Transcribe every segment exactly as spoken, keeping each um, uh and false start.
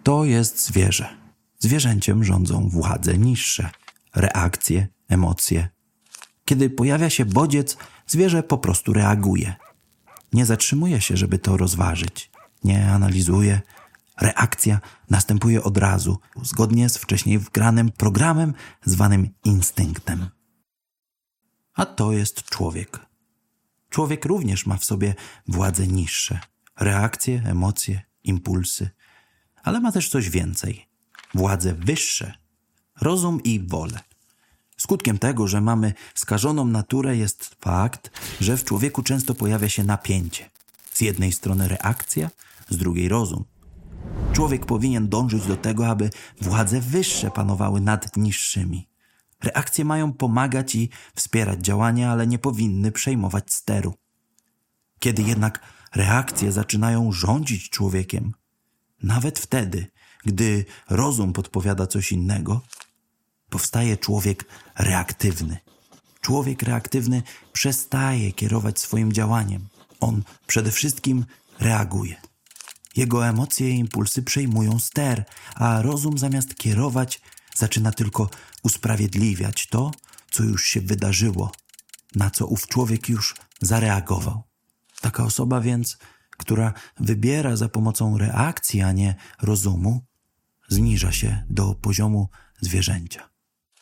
To jest zwierzę. Zwierzęciem rządzą władze niższe, reakcje, emocje. Kiedy pojawia się bodziec, zwierzę po prostu reaguje. Nie zatrzymuje się, żeby to rozważyć. Nie analizuje. Reakcja następuje od razu, zgodnie z wcześniej wgranym programem zwanym instynktem. A to jest człowiek. Człowiek również ma w sobie władze niższe. Reakcje, emocje, impulsy. Ale ma też coś więcej. Władze wyższe. Rozum i wolę. Skutkiem tego, że mamy skażoną naturę, jest fakt, że w człowieku często pojawia się napięcie. Z jednej strony reakcja, z drugiej rozum. Człowiek powinien dążyć do tego, aby władze wyższe panowały nad niższymi. Reakcje mają pomagać i wspierać działania, ale nie powinny przejmować steru. Kiedy jednak reakcje zaczynają rządzić człowiekiem, nawet wtedy, gdy rozum podpowiada coś innego, powstaje człowiek reaktywny. Człowiek reaktywny przestaje kierować swoim działaniem. On przede wszystkim reaguje. Jego emocje i impulsy przejmują ster, a rozum zamiast kierować zaczyna tylko usprawiedliwiać to, co już się wydarzyło, na co ów człowiek już zareagował. Taka osoba więc, która wybiera za pomocą reakcji, a nie rozumu, zniża się do poziomu zwierzęcia.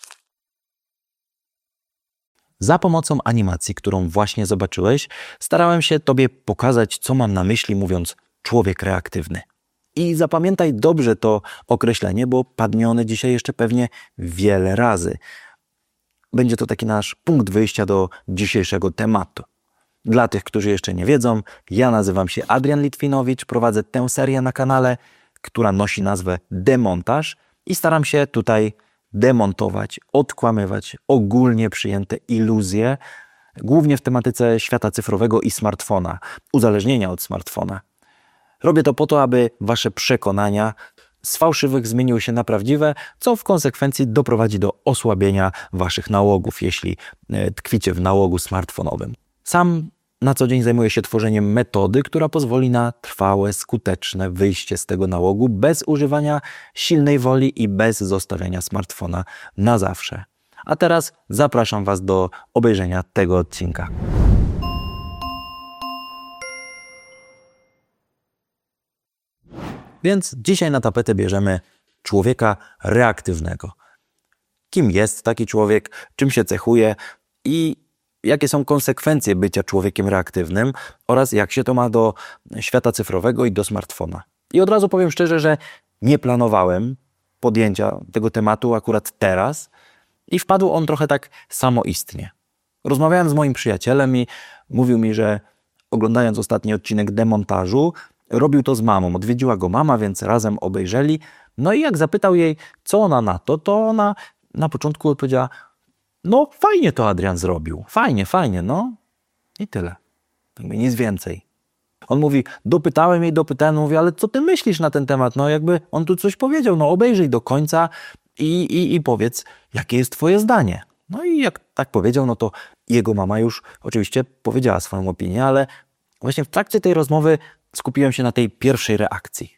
Za pomocą animacji, którą właśnie zobaczyłeś, starałem się Tobie pokazać, co mam na myśli, mówiąc człowiek reaktywny. I zapamiętaj dobrze to określenie, bo padnie one dzisiaj jeszcze pewnie wiele razy. Będzie to taki nasz punkt wyjścia do dzisiejszego tematu. Dla tych, którzy jeszcze nie wiedzą, ja nazywam się Adrian Litwinowicz, prowadzę tę serię na kanale, która nosi nazwę Demontaż i staram się tutaj demontować, odkłamywać ogólnie przyjęte iluzje, głównie w tematyce świata cyfrowego i smartfona, uzależnienia od smartfona. Robię to po to, aby wasze przekonania z fałszywych zmieniły się na prawdziwe, co w konsekwencji doprowadzi do osłabienia waszych nałogów, jeśli tkwicie w nałogu smartfonowym. Sam na co dzień zajmuję się tworzeniem metody, która pozwoli na trwałe, skuteczne wyjście z tego nałogu bez używania silnej woli i bez zostawiania smartfona na zawsze. A teraz zapraszam was do obejrzenia tego odcinka. Więc dzisiaj na tapetę bierzemy człowieka reaktywnego. Kim jest taki człowiek, czym się cechuje i jakie są konsekwencje bycia człowiekiem reaktywnym oraz jak się to ma do świata cyfrowego i do smartfona. I od razu powiem szczerze, że nie planowałem podjęcia tego tematu akurat teraz i wpadł on trochę tak samoistnie. Rozmawiałem z moim przyjacielem i mówił mi, że oglądając ostatni odcinek Demontażu, robił to z mamą. Odwiedziła go mama, więc razem obejrzeli. No i jak zapytał jej, co ona na to, to ona na początku odpowiedziała: no fajnie to Adrian zrobił. Fajnie, fajnie, no. I tyle. Tak mówię, nic więcej. On mówi, dopytałem jej, dopytałem, mówi, ale co ty myślisz na ten temat? No jakby on tu coś powiedział, no obejrzyj do końca i, i, i powiedz, jakie jest twoje zdanie. No i jak tak powiedział, no to jego mama już oczywiście powiedziała swoją opinię, ale właśnie w trakcie tej rozmowy skupiłem się na tej pierwszej reakcji.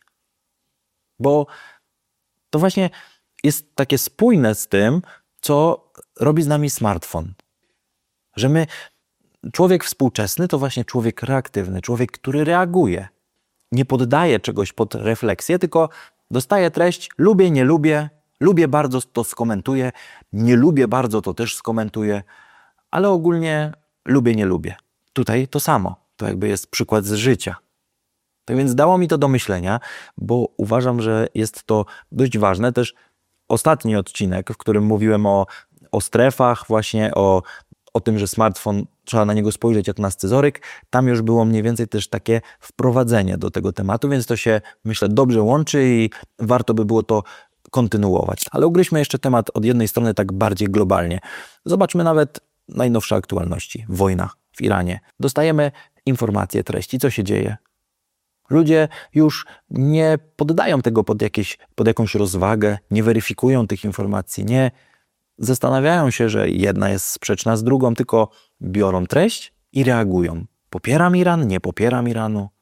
Bo to właśnie jest takie spójne z tym, co robi z nami smartfon. Że my, człowiek współczesny to właśnie człowiek reaktywny, człowiek, który reaguje. Nie poddaje czegoś pod refleksję, tylko dostaje treść, lubię, nie lubię, lubię bardzo, to skomentuję, nie lubię bardzo, to też skomentuję, ale ogólnie lubię, nie lubię. Tutaj to samo. To jakby jest przykład z życia. Tak więc dało mi to do myślenia, bo uważam, że jest to dość ważne. Też ostatni odcinek, w którym mówiłem o, o strefach, właśnie o, o tym, że smartfon, trzeba na niego spojrzeć jak na scyzoryk, tam już było mniej więcej też takie wprowadzenie do tego tematu, więc to się, myślę, dobrze łączy i warto by było to kontynuować. Ale ugryźmy jeszcze temat od jednej strony tak bardziej globalnie. Zobaczmy nawet najnowsze aktualności. Wojna w Iranie. Dostajemy informacje, treści, co się dzieje. Ludzie już nie poddają tego pod, jakieś, pod jakąś rozwagę, nie weryfikują tych informacji, nie zastanawiają się, że jedna jest sprzeczna z drugą, tylko biorą treść i reagują. Popieram Iran, nie popieram Iranu.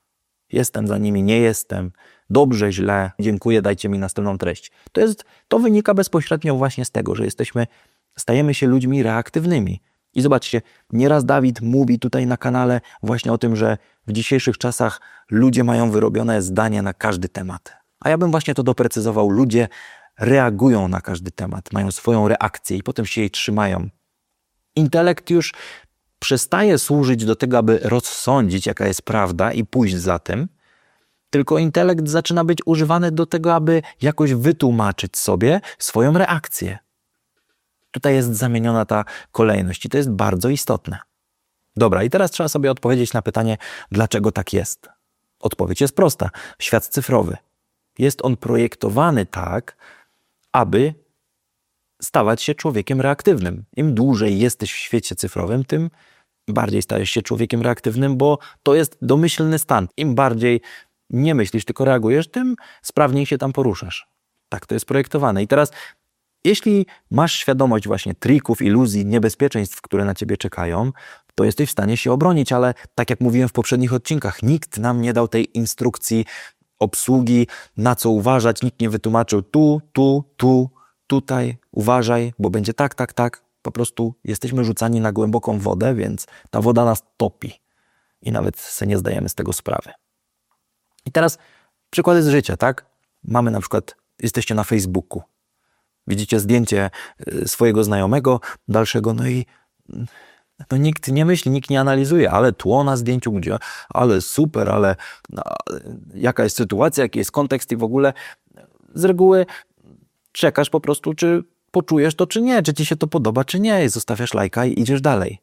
Jestem za nimi, nie jestem, dobrze, źle, dziękuję, dajcie mi następną treść. To jest, to wynika bezpośrednio właśnie z tego, że jesteśmy, stajemy się ludźmi reaktywnymi. I zobaczcie, nieraz Dawid mówi tutaj na kanale właśnie o tym, że w dzisiejszych czasach ludzie mają wyrobione zdania na każdy temat. A ja bym właśnie to doprecyzował. Ludzie reagują na każdy temat, mają swoją reakcję i potem się jej trzymają. Intelekt już przestaje służyć do tego, aby rozsądzić, jaka jest prawda i pójść za tym, tylko intelekt zaczyna być używany do tego, aby jakoś wytłumaczyć sobie swoją reakcję. Tutaj jest zamieniona ta kolejność i to jest bardzo istotne. Dobra, i teraz trzeba sobie odpowiedzieć na pytanie, dlaczego tak jest. Odpowiedź jest prosta. Świat cyfrowy. Jest on projektowany tak, aby stawać się człowiekiem reaktywnym. Im dłużej jesteś w świecie cyfrowym, tym bardziej stajesz się człowiekiem reaktywnym, bo to jest domyślny stan. Im bardziej nie myślisz, tylko reagujesz, tym sprawniej się tam poruszasz. Tak to jest projektowane. I teraz, jeśli masz świadomość właśnie trików, iluzji, niebezpieczeństw, które na ciebie czekają, to jesteś w stanie się obronić, ale tak jak mówiłem w poprzednich odcinkach, nikt nam nie dał tej instrukcji obsługi, na co uważać, nikt nie wytłumaczył tu, tu, tu, tutaj, uważaj, bo będzie tak, tak, tak. Po prostu jesteśmy rzucani na głęboką wodę, więc ta woda nas topi i nawet sobie nie zdajemy z tego sprawy. I teraz przykłady z życia, tak? Mamy na przykład, jesteście na Facebooku, widzicie zdjęcie swojego znajomego, dalszego, no i no nikt nie myśli, nikt nie analizuje, ale tło na zdjęciu, gdzie, ale super, ale no, jaka jest sytuacja, jaki jest kontekst i w ogóle z reguły czekasz po prostu, czy poczujesz to, czy nie, czy ci się to podoba, czy nie i zostawiasz lajka i idziesz dalej.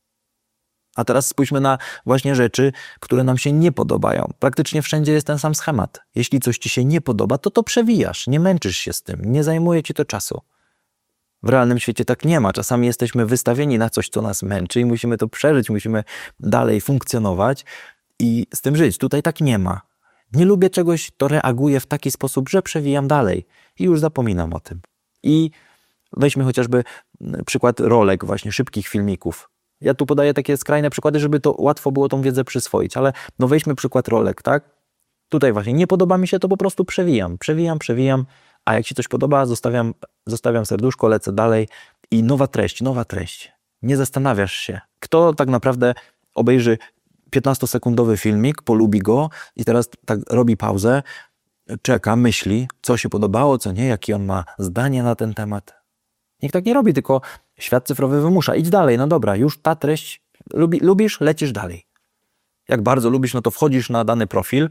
A teraz spójrzmy na właśnie rzeczy, które nam się nie podobają. Praktycznie wszędzie jest ten sam schemat. Jeśli coś ci się nie podoba, to to przewijasz, nie męczysz się z tym, nie zajmuje ci to czasu. W realnym świecie tak nie ma. Czasami jesteśmy wystawieni na coś, co nas męczy i musimy to przeżyć, musimy dalej funkcjonować i z tym żyć. Tutaj tak nie ma. Nie lubię czegoś, to reaguję w taki sposób, że przewijam dalej i już zapominam o tym. I weźmy chociażby przykład rolek, właśnie szybkich filmików. Ja tu podaję takie skrajne przykłady, żeby to łatwo było tą wiedzę przyswoić, ale no weźmy przykład rolek, tak? Tutaj właśnie nie podoba mi się, to po prostu przewijam, przewijam, przewijam, a jak się coś podoba, zostawiam, zostawiam serduszko, lecę dalej i nowa treść, nowa treść. Nie zastanawiasz się. Kto tak naprawdę obejrzy piętnastosekundowy filmik, polubi go i teraz tak robi pauzę, czeka, myśli, co się podobało, co nie, jakie on ma zdanie na ten temat. Nikt tak nie robi, tylko świat cyfrowy wymusza. Idź dalej, no dobra, już ta treść, lubi, lubisz, lecisz dalej. Jak bardzo lubisz, no to wchodzisz na dany profil,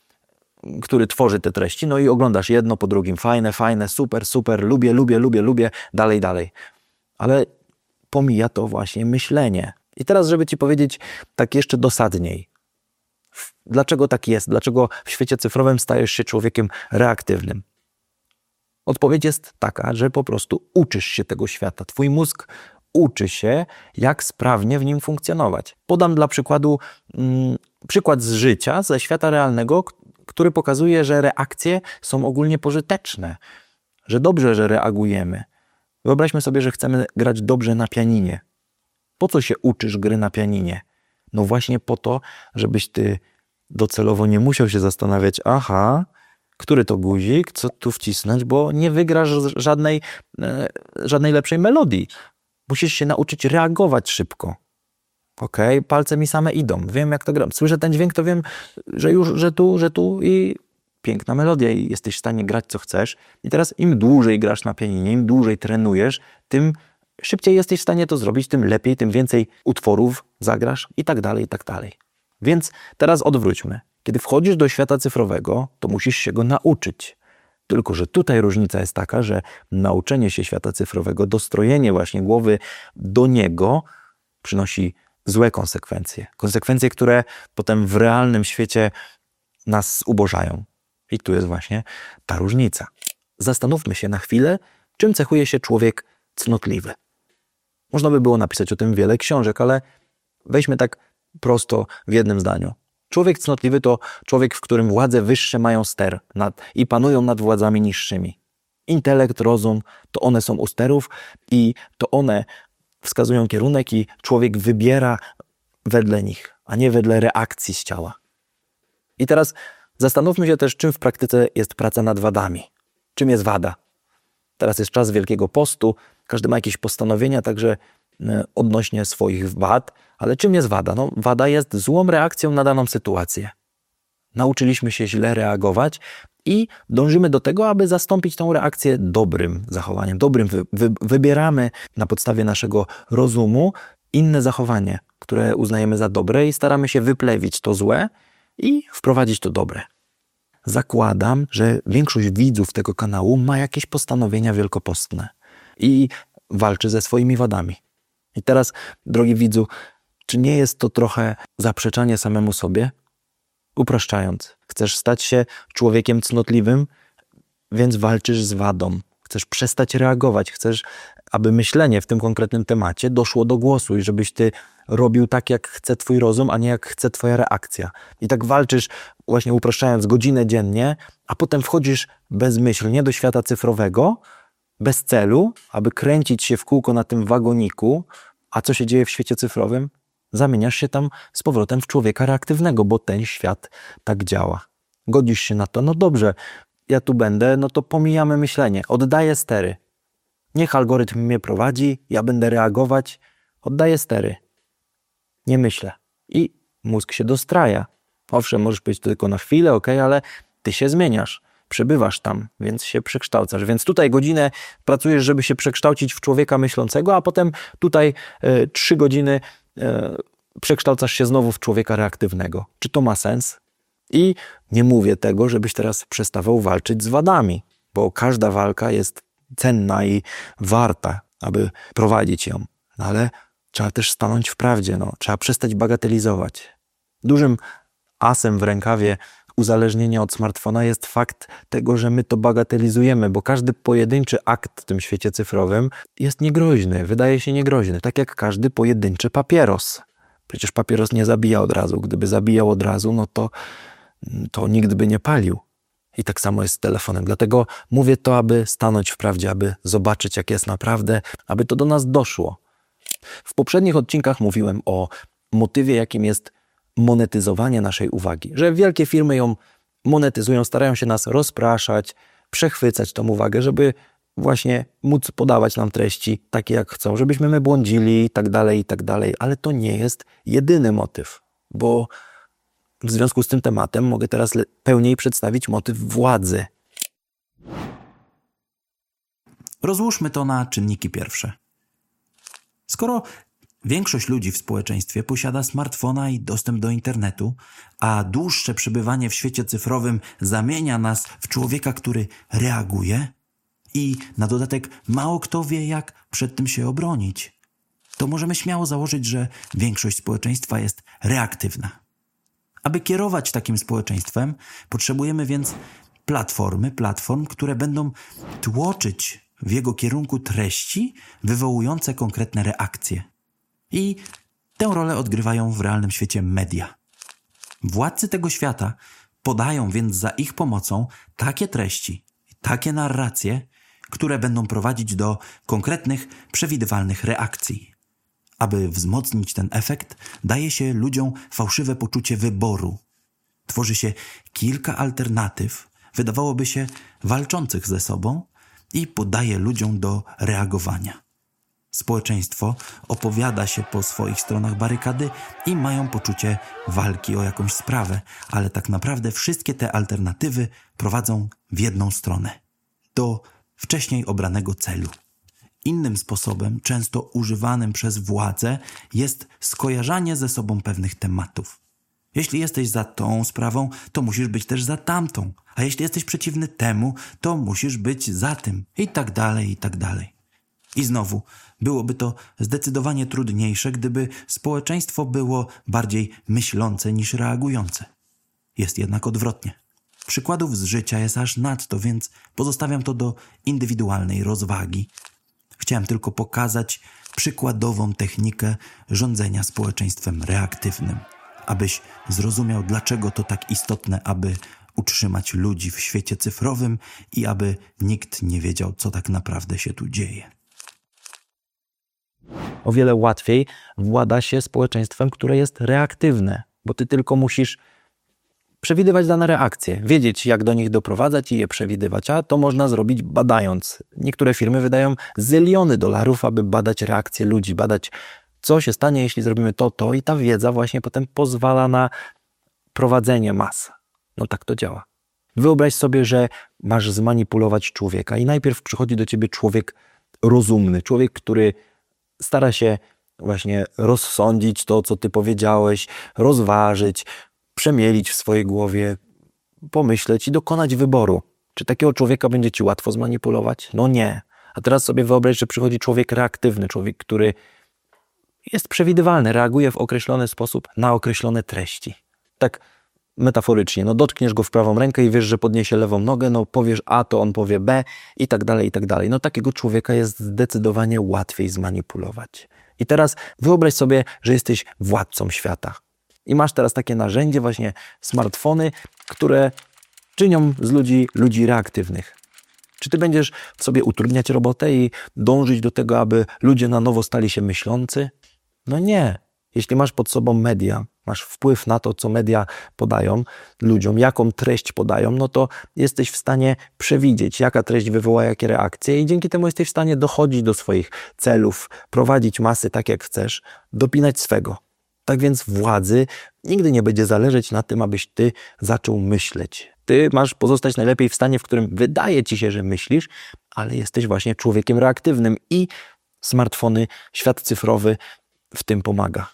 który tworzy te treści, no i oglądasz jedno po drugim. Fajne, fajne, super, super, lubię, lubię, lubię, lubię, dalej, dalej. Ale pomija to właśnie myślenie. I teraz, żeby ci powiedzieć tak jeszcze dosadniej, dlaczego tak jest? Dlaczego w świecie cyfrowym stajesz się człowiekiem reaktywnym? Odpowiedź jest taka, że po prostu uczysz się tego świata. Twój mózg uczy się, jak sprawnie w nim funkcjonować. Podam dla przykładu mm, przykład z życia, ze świata realnego, który pokazuje, że reakcje są ogólnie pożyteczne, że dobrze, że reagujemy. Wyobraźmy sobie, że chcemy grać dobrze na pianinie. Po co się uczysz gry na pianinie? No właśnie po to, żebyś ty docelowo nie musiał się zastanawiać, aha, który to guzik, co tu wcisnąć, bo nie wygrasz żadnej, e, żadnej lepszej melodii. Musisz się nauczyć reagować szybko. Okej, okay? Palce mi same idą, wiem jak to gram. Słyszę ten dźwięk, to wiem, że już, że tu, że tu i piękna melodia i jesteś w stanie grać co chcesz. I teraz im dłużej grasz na pianinie, im dłużej trenujesz, tym szybciej jesteś w stanie to zrobić, tym lepiej, tym więcej utworów zagrasz i tak dalej, i tak dalej. Więc teraz odwróćmy. Kiedy wchodzisz do świata cyfrowego, to musisz się go nauczyć. Tylko że tutaj różnica jest taka, że nauczenie się świata cyfrowego, dostrojenie właśnie głowy do niego przynosi złe konsekwencje. Konsekwencje, które potem w realnym świecie nas ubożają. I tu jest właśnie ta różnica. Zastanówmy się na chwilę, czym cechuje się człowiek cnotliwy. Można by było napisać o tym wiele książek, ale weźmy tak prosto w jednym zdaniu. Człowiek cnotliwy to człowiek, w którym władze wyższe mają ster nad, i panują nad władzami niższymi. Intelekt, rozum, to one są u sterów i to one wskazują kierunek i człowiek wybiera wedle nich, a nie wedle reakcji z ciała. I teraz zastanówmy się też, czym w praktyce jest praca nad wadami. Czym jest wada? Teraz jest czas Wielkiego Postu, każdy ma jakieś postanowienia także odnośnie swoich wad, ale czym jest wada? No, wada jest złą reakcją na daną sytuację. Nauczyliśmy się źle reagować i dążymy do tego, aby zastąpić tą reakcję dobrym zachowaniem, dobrym. Wy, wy, wybieramy na podstawie naszego rozumu inne zachowanie, które uznajemy za dobre i staramy się wyplewić to złe i wprowadzić to dobre. Zakładam, że większość widzów tego kanału ma jakieś postanowienia wielkopostne i walczy ze swoimi wadami. I teraz, drogi widzu, czy nie jest to trochę zaprzeczanie samemu sobie? Upraszczając, chcesz stać się człowiekiem cnotliwym, więc walczysz z wadą. Chcesz przestać reagować, chcesz, aby myślenie w tym konkretnym temacie doszło do głosu i żebyś ty robił tak, jak chce twój rozum, a nie jak chce twoja reakcja. I tak walczysz, właśnie upraszczając, godzinę dziennie, a potem wchodzisz bezmyślnie do świata cyfrowego, bez celu, aby kręcić się w kółko na tym wagoniku. A co się dzieje w świecie cyfrowym? Zamieniasz się tam z powrotem w człowieka reaktywnego, bo ten świat tak działa. Godzisz się na to, no dobrze, ja tu będę, no to pomijamy myślenie, oddaję stery. Niech algorytm mnie prowadzi, ja będę reagować, oddaję stery. Nie myślę. I mózg się dostraja. Owszem, możesz być tylko na chwilę, okej, ale ty się zmieniasz. Przebywasz tam, więc się przekształcasz. Więc tutaj godzinę pracujesz, żeby się przekształcić w człowieka myślącego, a potem tutaj e, trzy godziny e, przekształcasz się znowu w człowieka reaktywnego. Czy to ma sens? I nie mówię tego, żebyś teraz przestawał walczyć z wadami, bo każda walka jest cenna i warta, aby prowadzić ją. No ale trzeba też stanąć w prawdzie, no. Trzeba przestać bagatelizować. Dużym asem w rękawie uzależnienia od smartfona jest fakt tego, że my to bagatelizujemy, bo każdy pojedynczy akt w tym świecie cyfrowym jest niegroźny, wydaje się niegroźny, tak jak każdy pojedynczy papieros. Przecież papieros nie zabija od razu. Gdyby zabijał od razu, no to, to nikt by nie palił. I tak samo jest z telefonem. Dlatego mówię to, aby stanąć w prawdzie, aby zobaczyć, jak jest naprawdę, aby to do nas doszło. W poprzednich odcinkach mówiłem o motywie, jakim jest monetyzowanie naszej uwagi. Że wielkie firmy ją monetyzują, starają się nas rozpraszać, przechwycać tą uwagę, żeby właśnie móc podawać nam treści takie, jak chcą, żebyśmy my błądzili i tak dalej, i tak dalej. Ale to nie jest jedyny motyw, bo w związku z tym tematem mogę teraz pełniej przedstawić motyw władzy. Rozłóżmy to na czynniki pierwsze. Skoro większość ludzi w społeczeństwie posiada smartfona i dostęp do internetu, a dłuższe przebywanie w świecie cyfrowym zamienia nas w człowieka, który reaguje i na dodatek mało kto wie, jak przed tym się obronić, to możemy śmiało założyć, że większość społeczeństwa jest reaktywna. Aby kierować takim społeczeństwem, potrzebujemy więc platformy, platform, które będą tłoczyć w jego kierunku treści wywołujące konkretne reakcje. I tę rolę odgrywają w realnym świecie media. Władcy tego świata podają więc za ich pomocą takie treści, takie narracje, które będą prowadzić do konkretnych, przewidywalnych reakcji. Aby wzmocnić ten efekt, daje się ludziom fałszywe poczucie wyboru. Tworzy się kilka alternatyw, wydawałoby się walczących ze sobą, i podaje ludziom do reagowania. Społeczeństwo opowiada się po swoich stronach barykady i mają poczucie walki o jakąś sprawę, ale tak naprawdę wszystkie te alternatywy prowadzą w jedną stronę, do wcześniej obranego celu. Innym sposobem, często używanym przez władzę, jest skojarzanie ze sobą pewnych tematów. Jeśli jesteś za tą sprawą, to musisz być też za tamtą, a jeśli jesteś przeciwny temu, to musisz być za tym i tak dalej, i tak dalej. I znowu, byłoby to zdecydowanie trudniejsze, gdyby społeczeństwo było bardziej myślące niż reagujące. Jest jednak odwrotnie. Przykładów z życia jest aż nadto, więc pozostawiam to do indywidualnej rozwagi. Chciałem tylko pokazać przykładową technikę rządzenia społeczeństwem reaktywnym, abyś zrozumiał, dlaczego to tak istotne, aby utrzymać ludzi w świecie cyfrowym i aby nikt nie wiedział, co tak naprawdę się tu dzieje. O wiele łatwiej włada się społeczeństwem, które jest reaktywne, bo ty tylko musisz przewidywać dane reakcje, wiedzieć jak do nich doprowadzać i je przewidywać, a to można zrobić badając. Niektóre firmy wydają zyliony dolarów, aby badać reakcje ludzi, badać co się stanie, jeśli zrobimy to, to i ta wiedza właśnie potem pozwala na prowadzenie mas. No tak to działa. Wyobraź sobie, że masz zmanipulować człowieka i najpierw przychodzi do ciebie człowiek rozumny, człowiek, który stara się właśnie rozsądzić to, co ty powiedziałeś, rozważyć, przemielić w swojej głowie, pomyśleć i dokonać wyboru. Czy takiego człowieka będzie ci łatwo zmanipulować? No nie. A teraz sobie wyobraź, że przychodzi człowiek reaktywny, człowiek, który jest przewidywalny, reaguje w określony sposób na określone treści. Tak metaforycznie, no dotkniesz go w prawą rękę i wiesz, że podniesie lewą nogę, no powiesz A, to on powie B i tak dalej, i tak dalej. No takiego człowieka jest zdecydowanie łatwiej zmanipulować. I teraz wyobraź sobie, że jesteś władcą świata i masz teraz takie narzędzie, właśnie smartfony, które czynią z ludzi ludzi reaktywnych. Czy ty będziesz sobie utrudniać robotę i dążyć do tego, aby ludzie na nowo stali się myślący? No nie. Jeśli masz pod sobą media, masz wpływ na to, co media podają ludziom, jaką treść podają, no to jesteś w stanie przewidzieć, jaka treść wywoła jakie reakcje i dzięki temu jesteś w stanie dochodzić do swoich celów, prowadzić masy tak jak chcesz, dopinać swego. Tak więc władzy nigdy nie będzie zależeć na tym, abyś ty zaczął myśleć. Ty masz pozostać najlepiej w stanie, w którym wydaje ci się, że myślisz, ale jesteś właśnie człowiekiem reaktywnym i smartfony, świat cyfrowy w tym pomaga.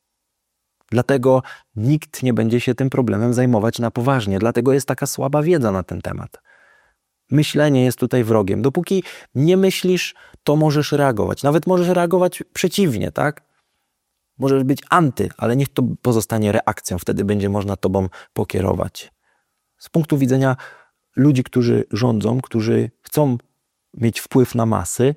Dlatego nikt nie będzie się tym problemem zajmować na poważnie. Dlatego jest taka słaba wiedza na ten temat. Myślenie jest tutaj wrogiem. Dopóki nie myślisz, to możesz reagować. Nawet możesz reagować przeciwnie, tak? Możesz być anty, ale niech to pozostanie reakcją. Wtedy będzie można tobą pokierować. Z punktu widzenia ludzi, którzy rządzą, którzy chcą mieć wpływ na masy,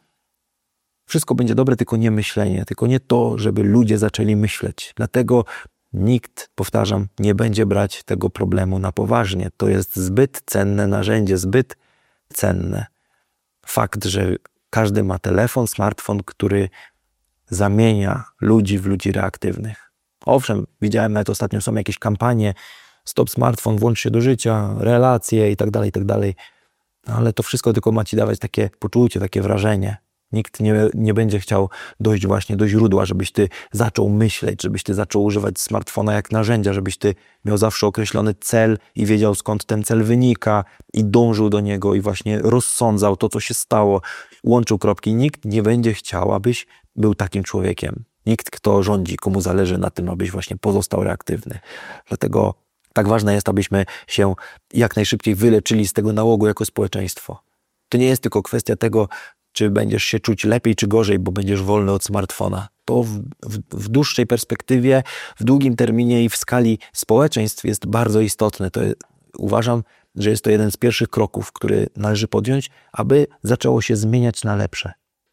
wszystko będzie dobre, tylko nie myślenie, tylko nie to, żeby ludzie zaczęli myśleć. Dlatego nikt, powtarzam, nie będzie brać tego problemu na poważnie. To jest zbyt cenne narzędzie, zbyt cenne. Fakt, że każdy ma telefon, smartfon, który zamienia ludzi w ludzi reaktywnych. Owszem, widziałem nawet ostatnio, są jakieś kampanie, stop smartfon, włącz się do życia, relacje i tak dalej, i tak dalej. Ale to wszystko tylko ma ci dawać takie poczucie, takie wrażenie. Nikt nie, nie będzie chciał dojść właśnie do źródła, żebyś ty zaczął myśleć, żebyś ty zaczął używać smartfona jak narzędzia, żebyś ty miał zawsze określony cel i wiedział, skąd ten cel wynika i dążył do niego i właśnie rozsądzał to, co się stało, łączył kropki. Nikt nie będzie chciał, abyś był takim człowiekiem. Nikt, kto rządzi, komu zależy na tym, abyś właśnie pozostał reaktywny. Dlatego tak ważne jest, abyśmy się jak najszybciej wyleczyli z tego nałogu jako społeczeństwo. To nie jest tylko kwestia tego, czy będziesz się czuć lepiej czy gorzej, bo będziesz wolny od smartfona. To w, w, w dłuższej perspektywie, w długim terminie i w skali społeczeństw jest bardzo istotne. To jest, uważam, że jest to jeden z pierwszych kroków, który należy podjąć, aby zaczęło się zmieniać na lepsze.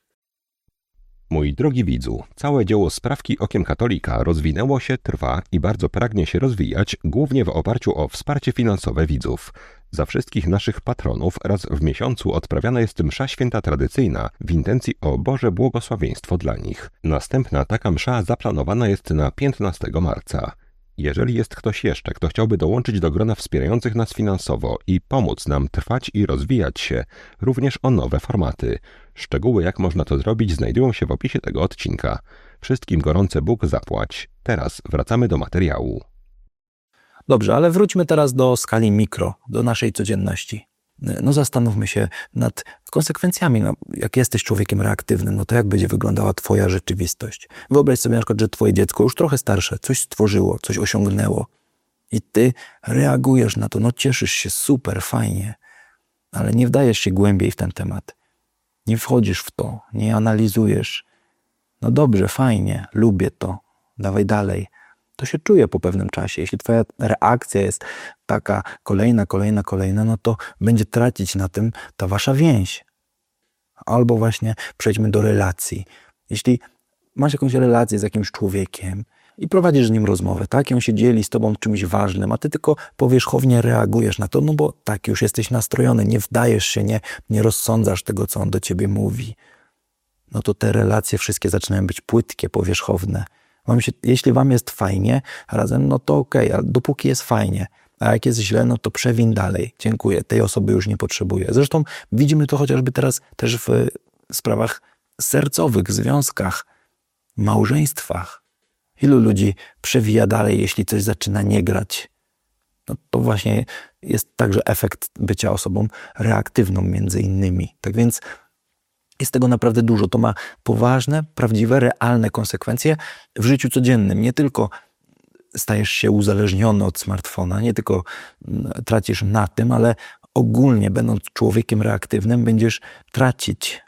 Mój drogi widzu, całe dzieło Sprawki okiem katolika rozwinęło się, trwa i bardzo pragnie się rozwijać, głównie w oparciu o wsparcie finansowe widzów. Za wszystkich naszych patronów raz w miesiącu odprawiana jest msza święta tradycyjna w intencji o Boże błogosławieństwo dla nich. Następna taka msza zaplanowana jest na piętnastego marca. Jeżeli jest ktoś jeszcze, kto chciałby dołączyć do grona wspierających nas finansowo i pomóc nam trwać i rozwijać się, również o nowe formaty. Szczegóły, jak można to zrobić, znajdują się w opisie tego odcinka. Wszystkim gorące Bóg zapłać. Teraz wracamy do materiału. Dobrze, ale wróćmy teraz do skali mikro, do naszej codzienności. No zastanówmy się nad konsekwencjami. No, jak jesteś człowiekiem reaktywnym, no to jak będzie wyglądała twoja rzeczywistość? Wyobraź sobie na przykład, że twoje dziecko już trochę starsze, coś stworzyło, coś osiągnęło i ty reagujesz na to, no cieszysz się, super, fajnie, ale nie wdajesz się głębiej w ten temat. Nie wchodzisz w to, nie analizujesz. No dobrze, fajnie, lubię to, dawaj dalej. To się czuje po pewnym czasie. Jeśli twoja reakcja jest taka kolejna, kolejna, kolejna, no to będzie tracić na tym ta wasza więź. Albo właśnie przejdźmy do relacji. Jeśli masz jakąś relację z jakimś człowiekiem i prowadzisz z nim rozmowę, tak? I on się dzieli z tobą czymś ważnym, a ty tylko powierzchownie reagujesz na to, no bo tak już jesteś nastrojony, nie wdajesz się, nie, nie rozsądzasz tego, co on do ciebie mówi. No to te relacje wszystkie zaczynają być płytkie, powierzchowne. Wam się, jeśli wam jest fajnie razem, no to okej, okay, ale dopóki jest fajnie. A jak jest źle, no to przewin dalej. Dziękuję, tej osoby już nie potrzebuję. Zresztą widzimy to chociażby teraz też w sprawach sercowych, związkach, małżeństwach. Ilu ludzi przewija dalej, jeśli coś zaczyna nie grać? No to właśnie jest także efekt bycia osobą reaktywną między innymi. Tak więc jest tego naprawdę dużo. To ma poważne, prawdziwe, realne konsekwencje w życiu codziennym. Nie tylko stajesz się uzależniony od smartfona, nie tylko tracisz na tym, ale ogólnie będąc człowiekiem reaktywnym będziesz tracić.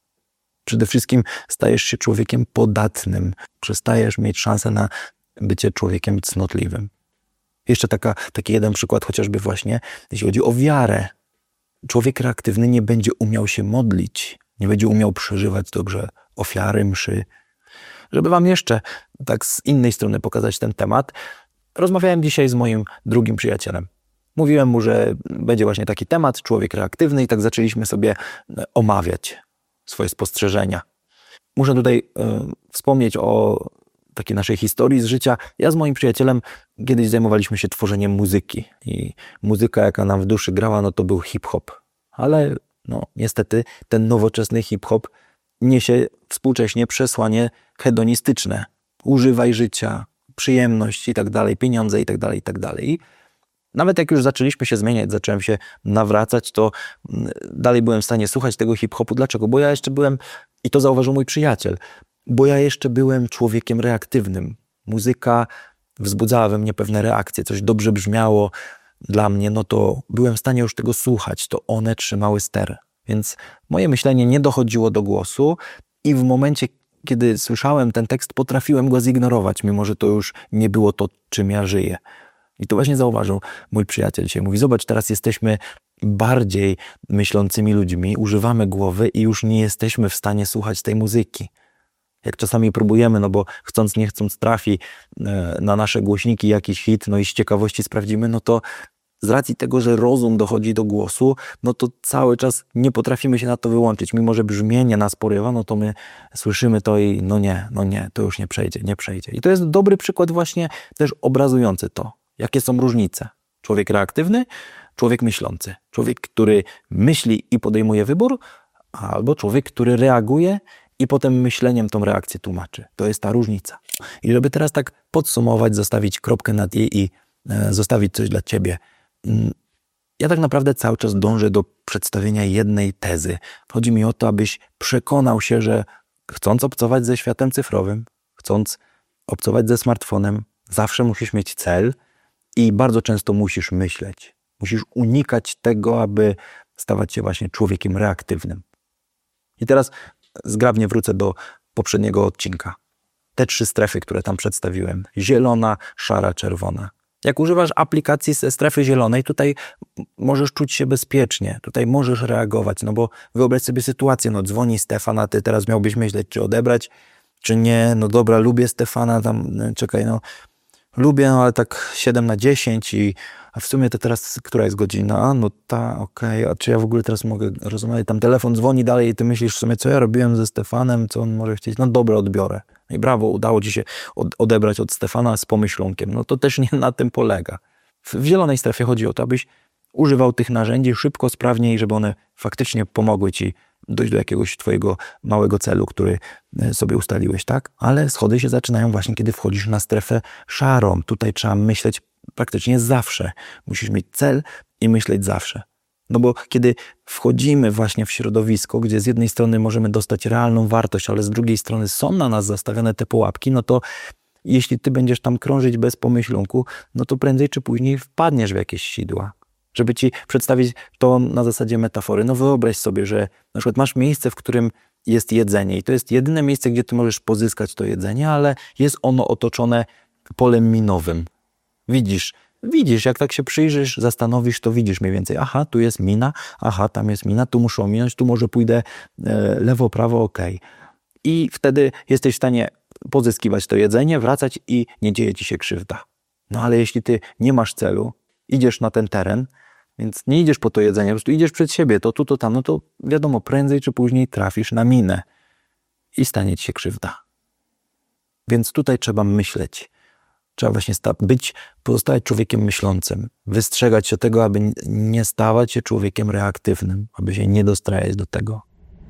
Przede wszystkim stajesz się człowiekiem podatnym. Przestajesz mieć szansę na bycie człowiekiem cnotliwym. Jeszcze taka, taki jeden przykład chociażby właśnie, jeśli chodzi o wiarę. Człowiek reaktywny nie będzie umiał się modlić, nie będzie umiał przeżywać dobrze ofiary, mszy. Żeby wam jeszcze tak z innej strony pokazać ten temat, rozmawiałem dzisiaj z moim drugim przyjacielem. Mówiłem mu, że będzie właśnie taki temat, człowiek reaktywny i tak zaczęliśmy sobie omawiać swoje spostrzeżenia. Muszę tutaj y, wspomnieć o takiej naszej historii z życia. Ja z moim przyjacielem kiedyś zajmowaliśmy się tworzeniem muzyki i muzyka, jaka nam w duszy grała, no to był hip-hop. Ale no niestety ten nowoczesny hip-hop niesie współcześnie przesłanie hedonistyczne. Używaj życia, przyjemność i tak dalej, pieniądze i tak dalej, i tak dalej. Nawet jak już zaczęliśmy się zmieniać, zacząłem się nawracać, to dalej byłem w stanie słuchać tego hip-hopu. Dlaczego? Bo ja jeszcze byłem, i to zauważył mój przyjaciel, bo ja jeszcze byłem człowiekiem reaktywnym. Muzyka wzbudzała we mnie pewne reakcje, coś dobrze brzmiało dla mnie, no to byłem w stanie już tego słuchać, to one trzymały ster. Więc moje myślenie nie dochodziło do głosu i w momencie, kiedy słyszałem ten tekst, potrafiłem go zignorować, mimo że to już nie było to, czym ja żyję. I to właśnie zauważył mój przyjaciel dzisiaj. Mówi, zobacz, teraz jesteśmy bardziej myślącymi ludźmi, używamy głowy i już nie jesteśmy w stanie słuchać tej muzyki. Jak czasami próbujemy, no bo chcąc nie chcąc trafi na nasze głośniki jakiś hit, no i z ciekawości sprawdzimy, no to z racji tego, że rozum dochodzi do głosu, no to cały czas nie potrafimy się na to wyłączyć. Mimo że brzmienie nas porywa, no to my słyszymy to i no nie, no nie, to już nie przejdzie, nie przejdzie. I to jest dobry przykład właśnie też obrazujący to, jakie są różnice. Człowiek reaktywny, człowiek myślący. Człowiek, który myśli i podejmuje wybór, albo człowiek, który reaguje i potem myśleniem tą reakcję tłumaczy. To jest ta różnica. I żeby teraz tak podsumować, zostawić kropkę nad i i e, zostawić coś dla ciebie. Ja tak naprawdę cały czas dążę do przedstawienia jednej tezy. Chodzi mi o to, abyś przekonał się, że chcąc obcować ze światem cyfrowym, chcąc obcować ze smartfonem, zawsze musisz mieć cel i bardzo często musisz myśleć. Musisz unikać tego, aby stawać się właśnie człowiekiem reaktywnym. I teraz zgrabnie wrócę do poprzedniego odcinka. Te trzy strefy, które tam przedstawiłem. Zielona, szara, czerwona. Jak używasz aplikacji ze strefy zielonej, tutaj możesz czuć się bezpiecznie, tutaj możesz reagować, no bo wyobraź sobie sytuację, no dzwoni Stefan, a ty teraz miałbyś myśleć, czy odebrać, czy nie, no dobra, lubię Stefana, tam, czekaj, no lubię, no ale tak siedem na dziesięć i a w sumie to teraz, która jest godzina? No ta, okej, okay. A czy ja w ogóle teraz mogę rozmawiać? Tam telefon dzwoni dalej i ty myślisz w sumie, co ja robiłem ze Stefanem, co on może chcieć? No dobra, odbiorę. I brawo, udało ci się od, odebrać od Stefana z pomyślunkiem. No to też nie na tym polega. W, w zielonej strefie chodzi o to, abyś używał tych narzędzi szybko, sprawnie i żeby one faktycznie pomogły ci dojść do jakiegoś twojego małego celu, który sobie ustaliłeś, tak? Ale schody się zaczynają właśnie, kiedy wchodzisz na strefę szarą. Tutaj trzeba myśleć praktycznie zawsze. Musisz mieć cel i myśleć zawsze. No bo kiedy wchodzimy właśnie w środowisko, gdzie z jednej strony możemy dostać realną wartość, ale z drugiej strony są na nas zastawione te pułapki, no to jeśli ty będziesz tam krążyć bez pomyślunku, no to prędzej czy później wpadniesz w jakieś sidła. Żeby ci przedstawić to na zasadzie metafory, no wyobraź sobie, że na przykład masz miejsce, w którym jest jedzenie i to jest jedyne miejsce, gdzie ty możesz pozyskać to jedzenie, ale jest ono otoczone polem minowym. Widzisz, widzisz, jak tak się przyjrzysz, zastanowisz, to widzisz mniej więcej, aha, tu jest mina, aha, tam jest mina, tu muszę ominąć, tu może pójdę e, lewo, prawo, okej. I wtedy jesteś w stanie pozyskiwać to jedzenie, wracać i nie dzieje ci się krzywda. No ale jeśli ty nie masz celu, idziesz na ten teren, więc nie idziesz po to jedzenie, po prostu idziesz przed siebie, to tu, to tam, no to wiadomo, prędzej czy później trafisz na minę i stanie ci się krzywda. Więc tutaj trzeba myśleć. trzeba właśnie sta- być, pozostawać człowiekiem myślącym, wystrzegać się tego, aby nie stawać się człowiekiem reaktywnym, aby się nie dostrajać do tego.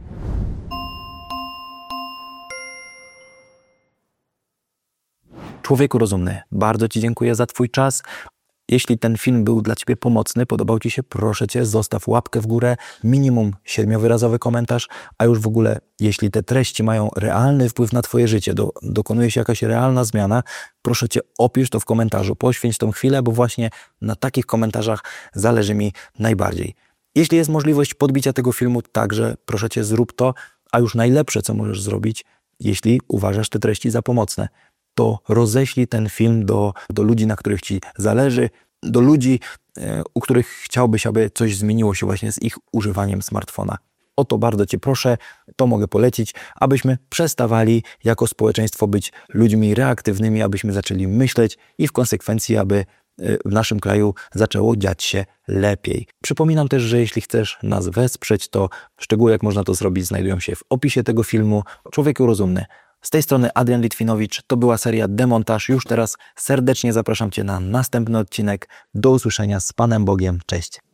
Człowieku rozumny, bardzo Ci dziękuję za Twój czas. Jeśli ten film był dla Ciebie pomocny, podobał Ci się, proszę Cię, zostaw łapkę w górę, minimum siedmiowyrazowy komentarz, a już w ogóle, jeśli te treści mają realny wpływ na Twoje życie, do, dokonuje się jakaś realna zmiana, proszę Cię, opisz to w komentarzu, poświęć tą chwilę, bo właśnie na takich komentarzach zależy mi najbardziej. Jeśli jest możliwość podbicia tego filmu, także proszę Cię, zrób to, a już najlepsze, co możesz zrobić, jeśli uważasz te treści za pomocne, to roześlij ten film do, do ludzi, na których Ci zależy, do ludzi, e, u których chciałbyś, aby coś zmieniło się właśnie z ich używaniem smartfona. O to bardzo Cię proszę, to mogę polecić, abyśmy przestawali jako społeczeństwo być ludźmi reaktywnymi, abyśmy zaczęli myśleć i w konsekwencji, aby w naszym kraju zaczęło dziać się lepiej. Przypominam też, że jeśli chcesz nas wesprzeć, to szczegóły, jak można to zrobić, znajdują się w opisie tego filmu. Człowieku rozumny. Z tej strony Adrian Litwinowicz, to była seria Demontaż. Już teraz serdecznie zapraszam Cię na następny odcinek. Do usłyszenia z Panem Bogiem. Cześć.